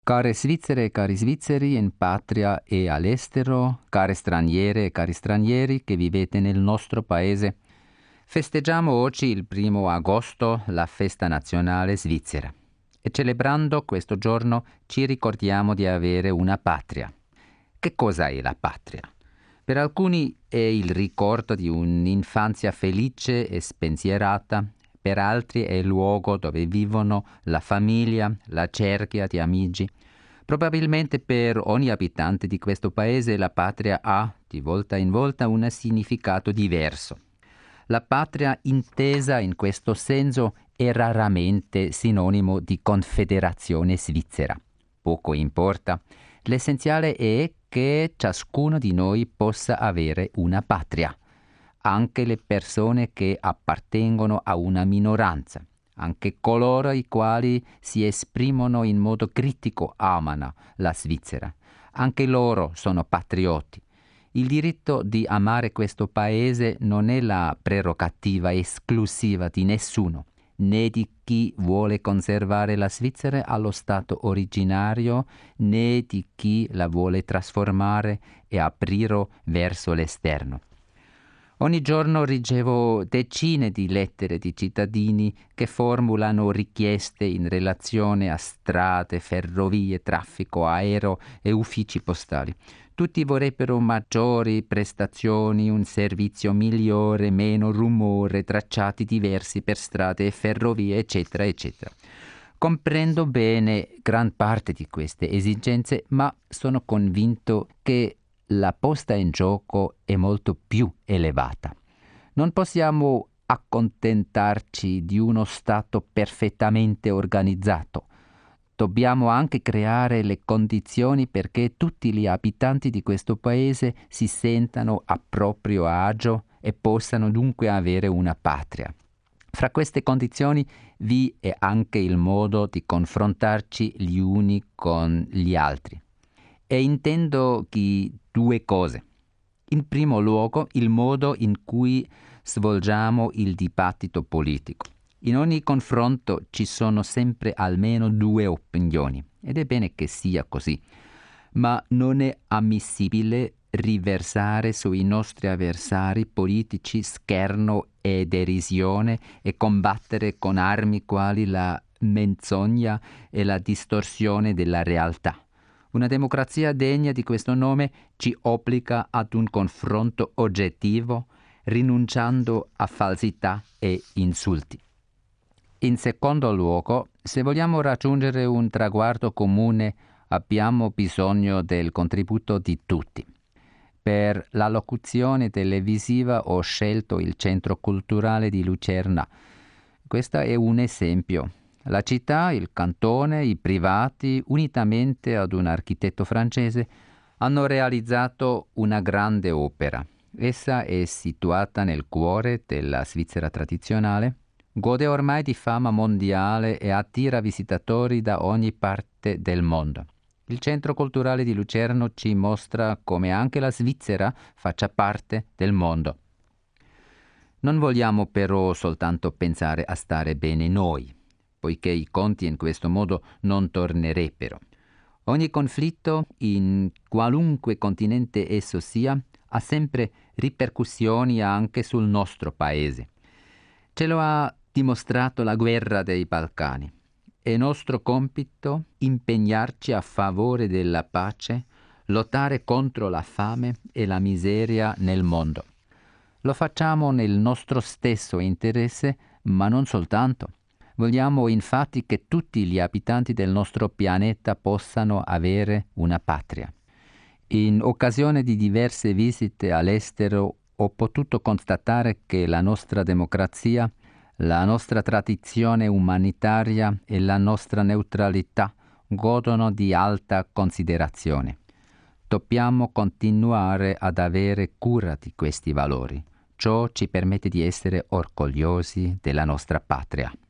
Care svizzere e cari svizzeri in patria e all'estero, care straniere e cari stranieri che vivete nel nostro paese, festeggiamo oggi il 1° agosto la festa nazionale svizzera e celebrando questo giorno ci ricordiamo di avere una patria. Che cosa è la patria? Per alcuni è il ricordo di un'infanzia felice e spensierata, per altri è il luogo dove vivono la famiglia, la cerchia di amici. Probabilmente per ogni abitante di questo paese la patria ha, di volta in volta, un significato diverso. La patria intesa in questo senso è raramente sinonimo di confederazione svizzera. Poco importa. L'essenziale è che ciascuno di noi possa avere una patria. Anche le persone che appartengono a una minoranza, anche coloro i quali si esprimono in modo critico amano la Svizzera. Anche loro sono patrioti. Il diritto di amare questo paese non è la prerogativa esclusiva di nessuno, né di chi vuole conservare la Svizzera allo stato originario, né di chi la vuole trasformare e aprire verso l'esterno. Ogni giorno ricevo decine di lettere di cittadini che formulano richieste in relazione a strade, ferrovie, traffico aereo e uffici postali. Tutti vorrebbero maggiori prestazioni, un servizio migliore, meno rumore, tracciati diversi per strade e ferrovie, eccetera, eccetera. Comprendo bene gran parte di queste esigenze, ma sono convinto che la posta in gioco è molto più elevata. Non possiamo accontentarci di uno Stato perfettamente organizzato. Dobbiamo anche creare le condizioni perché tutti gli abitanti di questo paese si sentano a proprio agio e possano dunque avere una patria. Fra queste condizioni vi è anche il modo di confrontarci gli uni con gli altri. E intendo due cose. In primo luogo, il modo in cui svolgiamo il dibattito politico. In ogni confronto ci sono sempre almeno due opinioni, ed è bene che sia così. Ma non è ammissibile riversare sui nostri avversari politici scherno e derisione e combattere con armi quali la menzogna e la distorsione della realtà. Una democrazia degna di questo nome ci obbliga ad un confronto oggettivo, rinunciando a falsità e insulti. In secondo luogo, se vogliamo raggiungere un traguardo comune, abbiamo bisogno del contributo di tutti. Per la locuzione televisiva ho scelto il Centro Culturale di Lucerna. Questo è un esempio. La città, il cantone, i privati, unitamente ad un architetto francese, hanno realizzato una grande opera. Essa è situata nel cuore della Svizzera tradizionale, gode ormai di fama mondiale e attira visitatori da ogni parte del mondo. Il Centro Culturale di Lucerno ci mostra come anche la Svizzera faccia parte del mondo. Non vogliamo però soltanto pensare a stare bene noi, poiché i conti in questo modo non tornerebbero. Ogni conflitto, in qualunque continente esso sia, ha sempre ripercussioni anche sul nostro paese. Ce lo ha dimostrato la guerra dei Balcani. È nostro compito impegnarci a favore della pace, lottare contro la fame e la miseria nel mondo. Lo facciamo nel nostro stesso interesse, ma non soltanto. Vogliamo infatti che tutti gli abitanti del nostro pianeta possano avere una patria. In occasione di diverse visite all'estero ho potuto constatare che la nostra democrazia, la nostra tradizione umanitaria e la nostra neutralità godono di alta considerazione. Dobbiamo continuare ad avere cura di questi valori. Ciò ci permette di essere orgogliosi della nostra patria.